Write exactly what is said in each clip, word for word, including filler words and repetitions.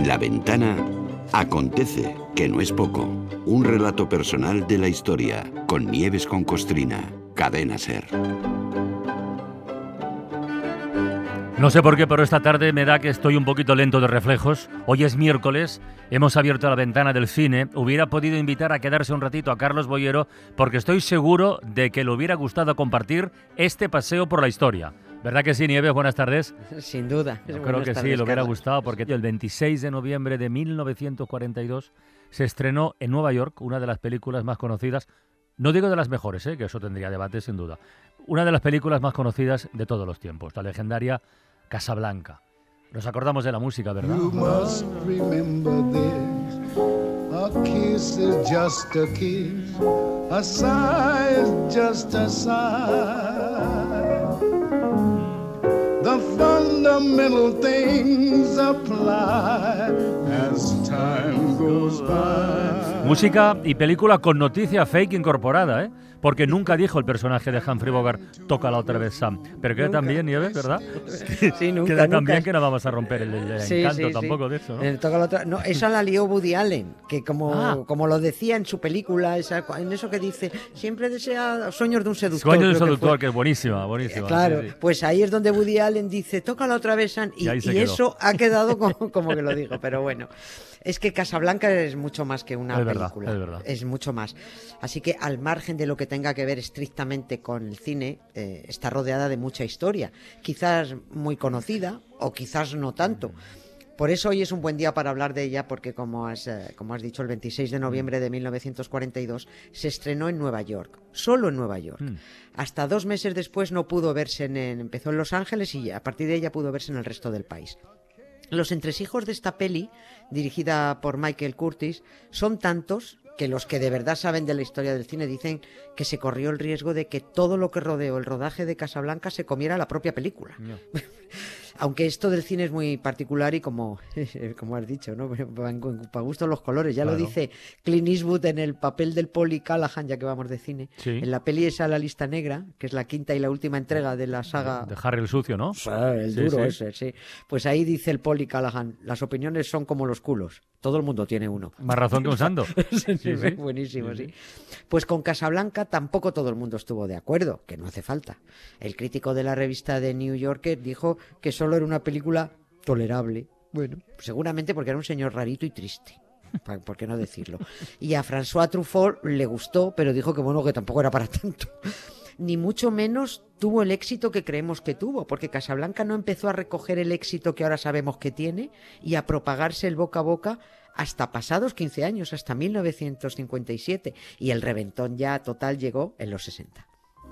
En La Ventana acontece, que no es poco, un relato personal de la historia, con Nieves con Costrina, Cadena SER. No sé por qué, pero esta tarde me da que estoy un poquito lento de reflejos. Hoy es miércoles, hemos abierto la ventana del cine. Hubiera podido invitar a quedarse un ratito a Carlos Boyero porque estoy seguro de que le hubiera gustado compartir este paseo por la historia. ¿Verdad que sí, Nieves? Buenas tardes. Sin duda. Yo creo que sí, le hubiera gustado porque el veintiséis de noviembre de mil novecientos cuarenta y dos se estrenó en Nueva York una de las películas más conocidas, no digo de las mejores, ¿eh? Que eso tendría debate sin duda, una de las películas más conocidas de todos los tiempos, la legendaria Casablanca. Nos acordamos de la música, ¿verdad? You must remember this. A kiss is just a kiss. A sigh is just a sigh. The fundamental things apply as time goes by. Música y película con noticia fake incorporada, ¿eh? Porque nunca dijo el personaje de Humphrey Bogart, tócala otra vez, Sam. Pero queda tan bien, Nieves, ¿verdad? Sí, nunca, Queda tan nunca. bien que no vamos a romper el, el Sí, encanto sí, tampoco sí. de eso, ¿no? Eh, toca la otra- no, esa la lió Woody Allen, que como, Ah. como lo decía en su película, esa, en eso que dice, siempre desea sueños de un seductor. Sueño del creo que seductor, fue. que es buenísima, buenísima. Claro, sí, sí. pues ahí es donde Woody Allen dice, tócala otra vez, San, y, Y ahí se y quedó. eso ha quedado como, como que lo digo, pero bueno. Es que Casablanca es mucho más que una Es verdad, película, es verdad. es mucho más. Así que al margen de lo que tenga que ver estrictamente con el cine, eh, está rodeada de mucha historia, quizás muy conocida o quizás no tanto. Por eso hoy es un buen día para hablar de ella, porque como has, eh, como has dicho, el veintiséis de noviembre de mil novecientos cuarenta y dos se estrenó en Nueva York, solo en Nueva York. Mm. Hasta dos meses después no pudo verse en, en- empezó en Los Ángeles y a partir de ella pudo verse en el resto del país. Los entresijos de esta peli, dirigida por Michael Curtis, son tantos que los que de verdad saben de la historia del cine dicen que se corrió el riesgo de que todo lo que rodeó el rodaje de Casablanca se comiera la propia película. No. Aunque esto del cine es muy particular y como, como has dicho, ¿no? Para gusto los colores. Ya Claro. lo dice Clint Eastwood en el papel del Poli Callahan, ya que vamos de cine. Sí. En la peli esa La lista negra, que es la quinta y la última entrega de la saga... De Harry el sucio, ¿no? Ah, el Sí, duro sí. ese, sí. Pues ahí dice el Poli Callahan, las opiniones son como los culos. Todo el mundo tiene uno. Más razón que un santo. Sí, Sí, sí. Buenísimo, Sí, sí. Pues con Casablanca tampoco todo el mundo estuvo de acuerdo, que no hace falta. El crítico de la revista The New Yorker dijo que solo era una película tolerable. Bueno, seguramente porque era un señor rarito y triste. Pa- ¿Por qué no decirlo? Y a François Truffaut le gustó, pero dijo que bueno, que tampoco era para tanto. Ni mucho menos tuvo el éxito que creemos que tuvo, porque Casablanca no empezó a recoger el éxito que ahora sabemos que tiene y a propagarse el boca a boca hasta pasados quince años, hasta mil novecientos cincuenta y siete, y el reventón ya total llegó en los sesenta.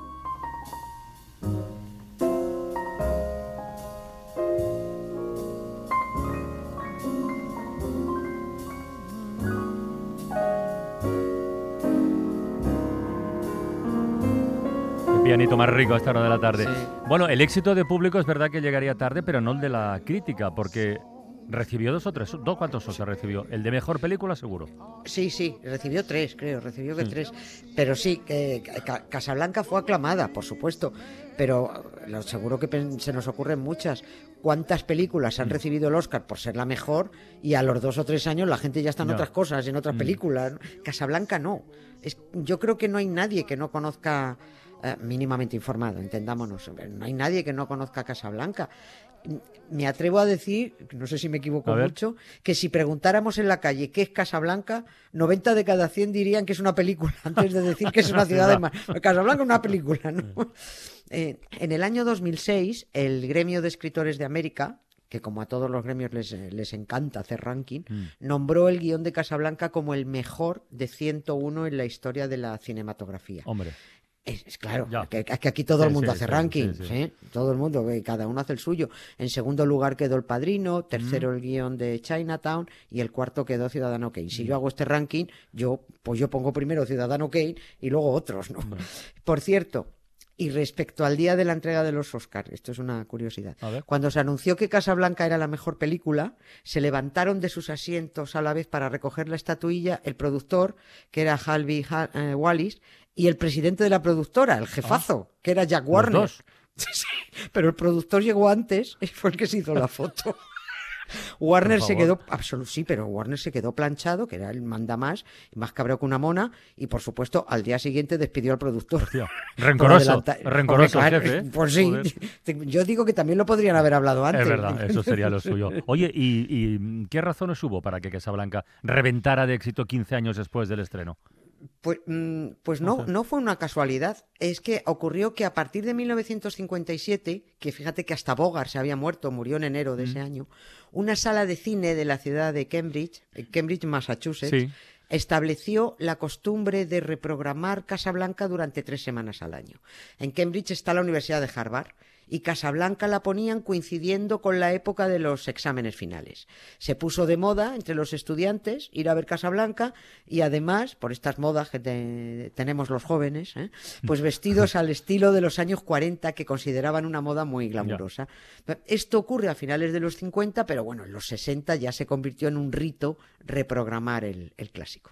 El pianito más rico a esta hora de la tarde. Sí. Bueno, el éxito de público es verdad que llegaría tarde, pero no el de la crítica, porque recibió dos o tres, dos cuantos Oscar recibió. El de mejor película, seguro. Sí, sí, recibió tres, creo, recibió que Sí. tres. Pero sí, que Ca- Casablanca fue aclamada, por supuesto, pero lo seguro que pen- se nos ocurren muchas. ¿Cuántas películas han recibido el Oscar por ser la mejor y a los dos o tres años la gente ya está en Ya. otras cosas, en otras Mm. películas? Casablanca no. Es, yo creo que no hay nadie que no conozca, eh, mínimamente informado, entendámonos, no hay nadie que no conozca Casablanca. Me atrevo a decir, no sé si me equivoco A ver. mucho, que si preguntáramos en la calle qué es Casablanca, noventa de cada cien dirían que es una película, antes de decir que es una ciudad de mar. Casablanca es una película, ¿no? Eh, en el año dos mil seis, el Gremio de Escritores de América, que como a todos los gremios les, les encanta hacer ranking, Mm. nombró el guión de Casablanca como el mejor de ciento uno en la historia de la cinematografía. Hombre. Es, es claro, Ya. que, que aquí todo Sí, el mundo sí, hace sí, rankings, sí, sí. ¿eh? Todo el mundo, que cada uno hace el suyo. En segundo lugar quedó El Padrino, tercero Mm. el guión de Chinatown y el cuarto quedó Ciudadano Kane. Si yo hago este ranking, yo pues yo pongo primero Ciudadano Kane y luego otros, ¿no? Hombre. Por cierto, y respecto al día de la entrega de los Oscars, esto es una curiosidad. A ver. Cuando se anunció que Casablanca era la mejor película, se levantaron de sus asientos a la vez para recoger la estatuilla el productor, que era Harvey Ha- eh, Wallis, y el presidente de la productora, el jefazo, que era Jack Warner. dos. Sí, sí, pero el productor llegó antes y fue el que se hizo la foto. Warner se quedó, absoluto, sí, pero Warner se quedó planchado, que era el mandamás, más cabrón que una mona, y por supuesto al día siguiente despidió al productor. Hostia, rencoroso, rencoroso claro, jefe, ¿eh? Pues sí, joder. Yo digo que también lo podrían haber hablado antes. Es verdad, eso sería lo suyo. Oye, ¿y, y qué razones hubo para que Casablanca reventara de éxito quince años después del estreno? Pues, pues no, no fue una casualidad. Es que ocurrió que a partir de mil novecientos cincuenta y siete, que fíjate que hasta Bogart se había muerto, murió en enero de mm. ese año, una sala de cine de la ciudad de Cambridge, Cambridge, Massachusetts, sí. estableció la costumbre de reprogramar Casablanca durante tres semanas al año. En Cambridge está la Universidad de Harvard, y Casablanca la ponían coincidiendo con la época de los exámenes finales. Se puso de moda entre los estudiantes ir a ver Casablanca y además, por estas modas que te, tenemos los jóvenes, ¿eh? pues vestidos al estilo de los años cuarenta, que consideraban una moda muy glamurosa. Ya. Esto ocurre a finales de los cincuenta, pero bueno, en los sesenta ya se convirtió en un rito reprogramar el, el clásico.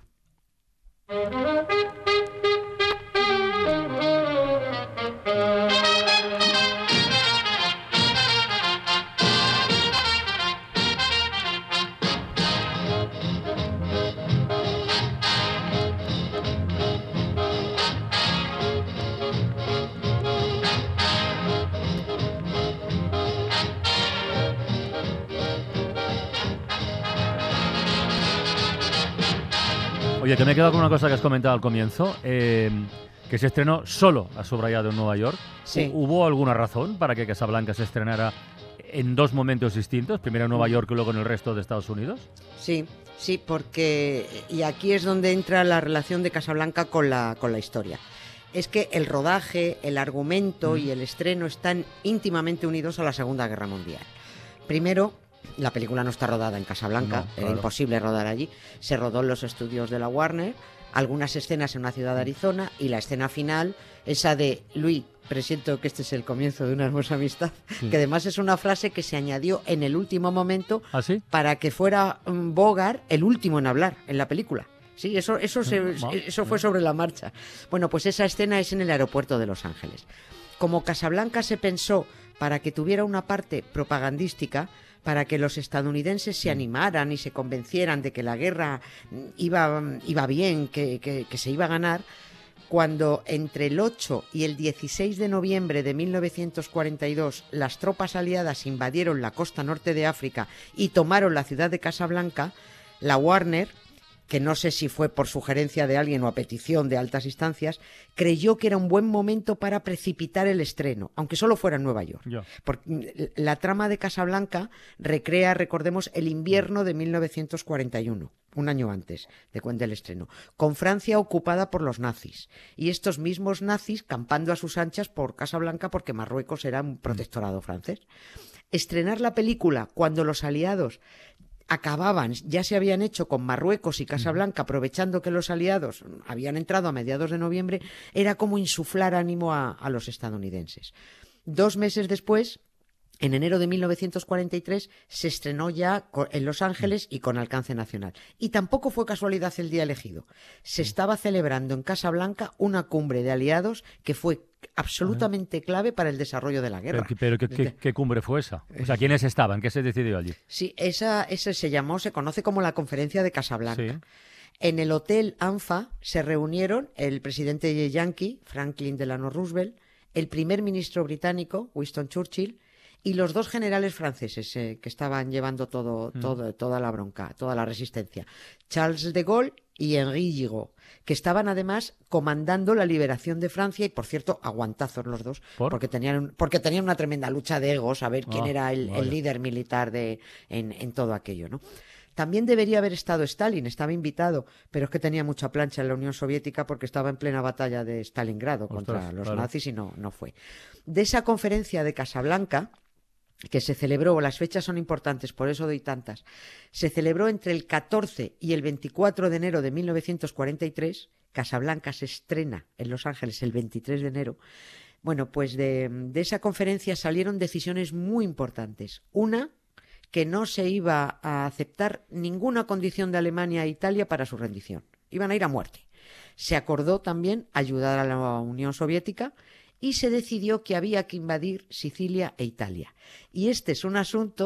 Oye, que me he quedado con una cosa que has comentado al comienzo, eh, que se estrenó solo, has subrayado, en Nueva York. Sí. ¿Hubo alguna razón para que Casablanca se estrenara en dos momentos distintos, primero en Nueva York y luego en el resto de Estados Unidos? Sí, sí, porque, y aquí es donde entra la relación de Casablanca con la, con la historia. Es que el rodaje, el argumento mm. y el estreno están íntimamente unidos a la Segunda Guerra Mundial. Primero, la película no está rodada en Casablanca, no, claro. Era imposible rodar allí. Se rodó en los estudios de la Warner, algunas escenas en una ciudad de Arizona y la escena final, esa de Louis, presiento que este es el comienzo de una hermosa amistad, sí. que además es una frase que se añadió en el último momento ¿Ah, sí? para que fuera um, Bogart el último en hablar en la película. Sí, eso, eso, se, eso fue sobre la marcha. Bueno, pues esa escena es en el aeropuerto de Los Ángeles. Como Casablanca se pensó para que tuviera una parte propagandística, para que los estadounidenses se animaran y se convencieran de que la guerra iba, iba bien, que, que, que se iba a ganar, cuando entre el ocho y el dieciséis de noviembre de mil novecientos cuarenta y dos las tropas aliadas invadieron la costa norte de África y tomaron la ciudad de Casablanca, la Warner, que no sé si fue por sugerencia de alguien o a petición de altas instancias, creyó que era un buen momento para precipitar el estreno, aunque solo fuera en Nueva York. Yeah. Porque la trama de Casablanca recrea, recordemos, el invierno de mil novecientos cuarenta y uno, un año antes de cuando el estreno, con Francia ocupada por los nazis, y estos mismos nazis campando a sus anchas por Casablanca porque Marruecos era un protectorado francés. Estrenar la película cuando los aliados acababan, ya se habían hecho con Marruecos y Casablanca, aprovechando que los aliados habían entrado a mediados de noviembre, era como insuflar ánimo a, a los estadounidenses. Dos meses después, en enero de mil novecientos cuarenta y tres, se estrenó ya en Los Ángeles y con alcance nacional. Y tampoco fue casualidad el día elegido. Se estaba celebrando en Casablanca una cumbre de aliados que fue absolutamente clave para el desarrollo de la guerra. Pero, pero ¿qué, qué, ¿qué cumbre fue esa? O sea, ¿quiénes estaban? ¿Qué se decidió allí? Sí, esa, esa se llamó, se conoce como la Conferencia de Casablanca. Sí. En el Hotel ANFA se reunieron el presidente yankee, Franklin Delano Roosevelt, el primer ministro británico, Winston Churchill, y los dos generales franceses eh, que estaban llevando todo, todo, mm. toda la bronca, toda la resistencia, Charles de Gaulle y Henri Gigot, que estaban además comandando la liberación de Francia y, por cierto, aguantazos los dos, ¿Por? porque tenían porque tenían una tremenda lucha de egos a ver quién ah, era el, vale. el líder militar de en, en todo aquello, ¿no? También debería haber estado Stalin, estaba invitado, pero es que tenía mucha plancha en la Unión Soviética porque estaba en plena batalla de Stalingrado contra Ostras, los claro. nazis y no, no fue. De esa conferencia de Casablanca, que se celebró, las fechas son importantes, por eso doy tantas, se celebró entre el catorce y el veinticuatro de enero de mil novecientos cuarenta y tres, Casablanca se estrena en Los Ángeles el veintitrés de enero. Bueno, pues de, de esa conferencia salieron decisiones muy importantes. Una, que no se iba a aceptar ninguna condición de Alemania e Italia para su rendición. Iban a ir a muerte. Se acordó también ayudar a la Unión Soviética y se decidió que había que invadir Sicilia e Italia. Y este es un asunto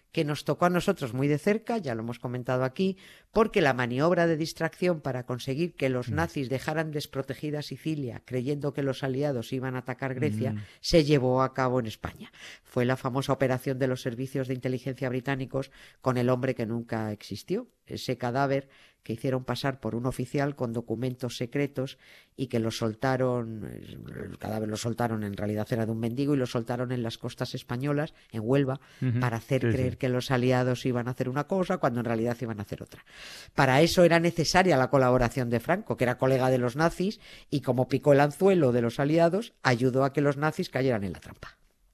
que nos tocó a nosotros muy de cerca, ya lo hemos comentado aquí, porque la maniobra de distracción para conseguir que los nazis dejaran desprotegida Sicilia, creyendo que los aliados iban a atacar Grecia, mm. se llevó a cabo en España. Fue la famosa operación de los servicios de inteligencia británicos con el hombre que nunca existió, ese cadáver que hicieron pasar por un oficial con documentos secretos y que lo soltaron, el cadáver lo soltaron, en realidad era de un mendigo, y lo soltaron en las costas españolas, en Huelva, uh-huh. para hacer sí, creer sí. que los aliados iban a hacer una cosa cuando en realidad iban a hacer otra. Para eso era necesaria la colaboración de Franco, que era colega de los nazis, y como picó el anzuelo de los aliados, ayudó a que los nazis cayeran en la trampa.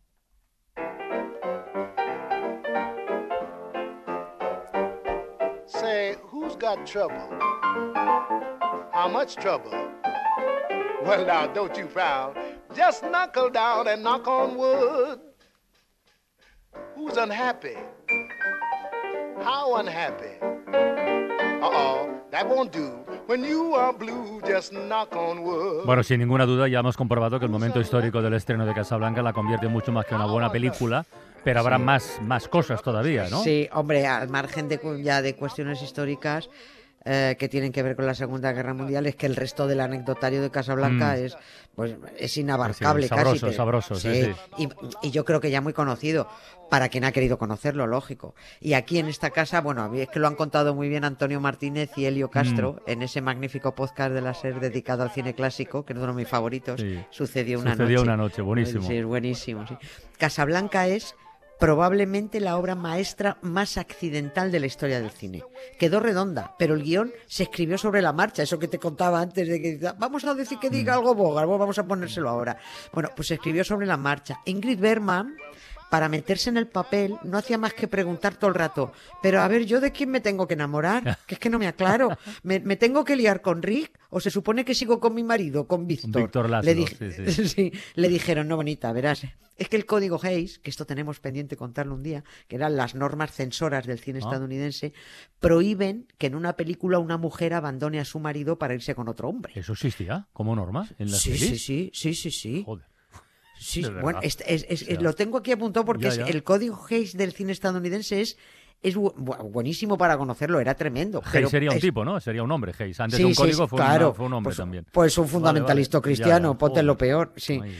Say, who's got trouble? How much trouble? Well, now, don't you frown. Just knuckle down and knock on wood. Who's unhappy? How unhappy? Uh-oh, that won't do. When you are blue, just knock on wood. Bueno, sin ninguna duda ya hemos comprobado que el momento histórico del estreno de Casablanca la convierte mucho más que una buena película. Pero habrá sí. más, más cosas todavía, ¿no? Sí, hombre, al margen de, ya de cuestiones históricas eh, que tienen que ver con la Segunda Guerra Mundial, es que el resto del anecdotario de Casablanca mm. es, pues, es inabarcable sí, sabroso, casi. Pero, sabroso, sí, sí. sí. Y, y yo creo que ya muy conocido, para quien ha querido conocerlo, lógico. Y aquí en esta casa, bueno, a mí es que lo han contado muy bien Antonio Martínez y Elio Castro mm. en ese magnífico podcast de la SER dedicado al cine clásico, que es uno de mis favoritos. Sí. Sucedió una Sucedió noche. una noche, buenísimo. Sí, es buenísimo. Sí. Casablanca es probablemente la obra maestra más accidental de la historia del cine. Quedó redonda, pero el guión se escribió sobre la marcha, eso que te contaba antes de que vamos a decir que diga algo Bogart, vamos a ponérselo ahora. Bueno, pues se escribió sobre la marcha. Ingrid Bergman, para meterse en el papel, no hacía más que preguntar todo el rato, pero a ver, ¿yo de quién me tengo que enamorar? Que es que no me aclaro. ¿Me, me tengo que liar con Rick? ¿O se supone que sigo con mi marido, con Víctor? Víctor Lázaro, le, di- sí, sí. sí, le dijeron, no, bonita, verás, es que el código Hays, que esto tenemos pendiente contarlo un día, que eran las normas censoras del cine ah. estadounidense, prohíben que en una película una mujer abandone a su marido para irse con otro hombre. ¿Eso existía como norma en las sí, pelis? Sí, sí, sí, sí, sí. Joder. Sí, bueno, es, es, es, o sea, lo tengo aquí apuntado porque ya, ya. Es, el código Hays del cine estadounidense es es bu- buenísimo para conocerlo, era tremendo. Hayes pero sería un es... tipo, ¿no? Sería un hombre, Hayes. Antes sí, de un sí, código fue, claro. una, fue un hombre pues, también. Pues un fundamentalista vale, vale. cristiano, Ya, ya. ponte Oh, lo peor, sí. Ay,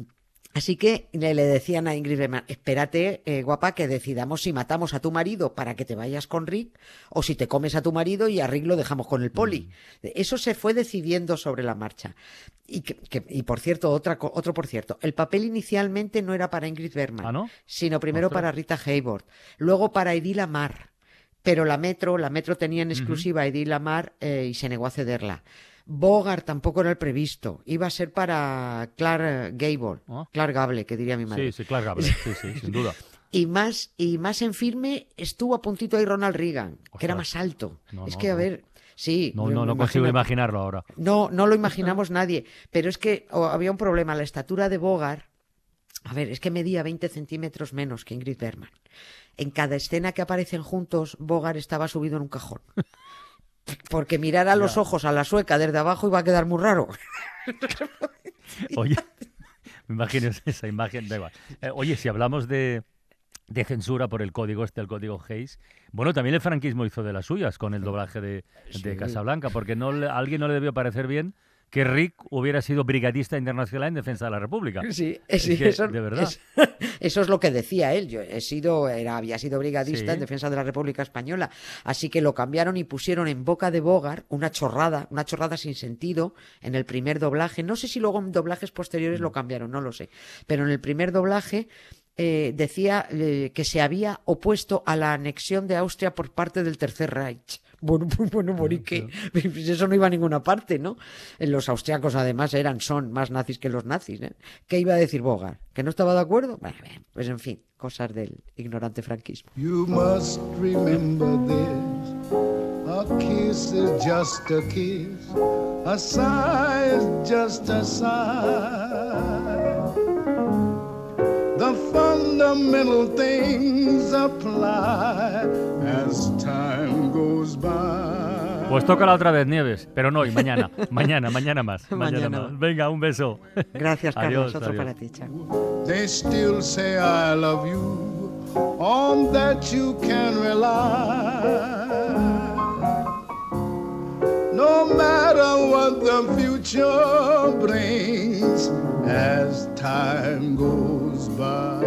Así que le, le decían a Ingrid Bergman, espérate, eh, guapa, que decidamos si matamos a tu marido para que te vayas con Rick o si te comes a tu marido y a Rick lo dejamos con el poli. Mm. Eso se fue decidiendo sobre la marcha. Y, que, que, y por cierto, otra, otro por cierto, el papel inicialmente no era para Ingrid Bergman, ¿Ah, no? sino primero ¿Ostras? para Rita Hayworth, luego para Edith Lamar, pero la Metro, la Metro tenía en exclusiva uh-huh. a Edith Lamar eh, y se negó a cederla. Bogart tampoco era el previsto, iba a ser para Clark Gable, ¿Oh? Clark Gable, que diría mi madre. Sí, sí, Clark Gable, sí, sí, sin duda. Y más, y más en firme estuvo a puntito ahí Ronald Reagan, Ostras. que era más alto. No, es no, que, a no. ver, sí. No, no, no consigo imaginarlo ahora. No, no lo imaginamos nadie, pero es que oh, había un problema, la estatura de Bogart, a ver, es que medía veinte centímetros menos que Ingrid Bergman. En cada escena que aparecen juntos, Bogart estaba subido en un cajón. Porque mirar a los ya. ojos a la sueca desde abajo iba a quedar muy raro. Oye, me imagino esa imagen. Da igual. Eh, oye, si hablamos de, de censura por el código este, el código Hays, bueno, también el franquismo hizo de las suyas con el doblaje de, sí. de Casablanca, porque no le, a alguien no le debió parecer bien que Rick hubiera sido brigadista internacional en defensa de la República. Sí, es sí que, eso, de verdad. Es, eso es lo que decía él. Yo he sido, era, había sido brigadista sí. en defensa de la República Española. Así que lo cambiaron y pusieron en boca de Bogart una chorrada, una chorrada sin sentido en el primer doblaje. No sé si luego en doblajes posteriores lo cambiaron, no lo sé. Pero en el primer doblaje eh, decía eh, que se había opuesto a la anexión de Austria por parte del Tercer Reich. Bueno, bueno, bueno, ¿y qué? Eso no iba a ninguna parte, ¿no? Los austriacos, además, eran, son más nazis que los nazis, ¿eh? ¿Qué iba a decir Bogart? ¿Que no estaba de acuerdo? Bueno, pues en fin, cosas del ignorante franquismo. You must remember this. A kiss is just a kiss. A sigh is just a sigh. The fundamental things apply as time goes by. Pues tócala otra vez, Nieves, pero no hoy, mañana, mañana, mañana más, mañana, mañana más. Venga, un beso. Gracias, Carlos, adiós, otro adiós. para ti, chao. They still say I love you on that you can rely. No matter what the future brings as time goes by.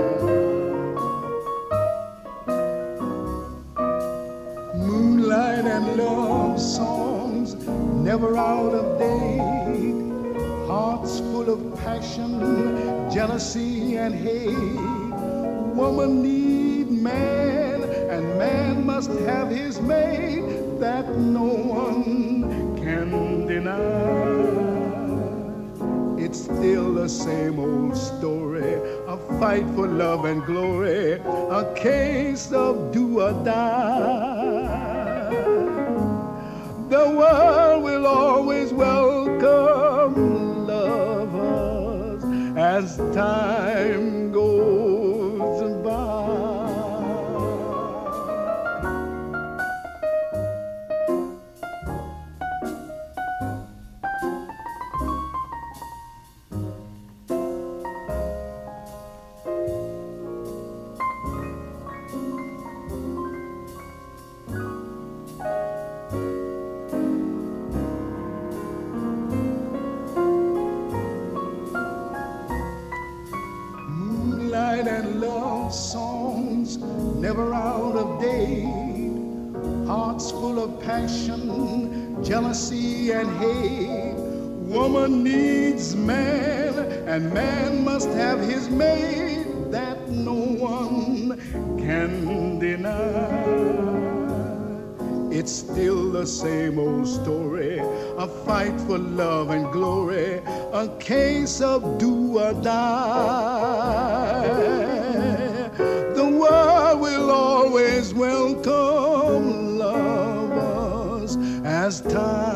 Moonlight and love songs never out of date, hearts full of passion, jealousy and hate. Woman need man, and man must have his mate, that no one can deny. It's still the same old story, a fight for love and glory, a case of do or die. The world will always welcome lovers as time goes by. And love songs never out of date, hearts full of passion, jealousy and hate. Woman needs man, and man must have his mate, that no one can deny. It's still the same old story, a fight for love and glory, a case of do or die. The world will always welcome lovers as time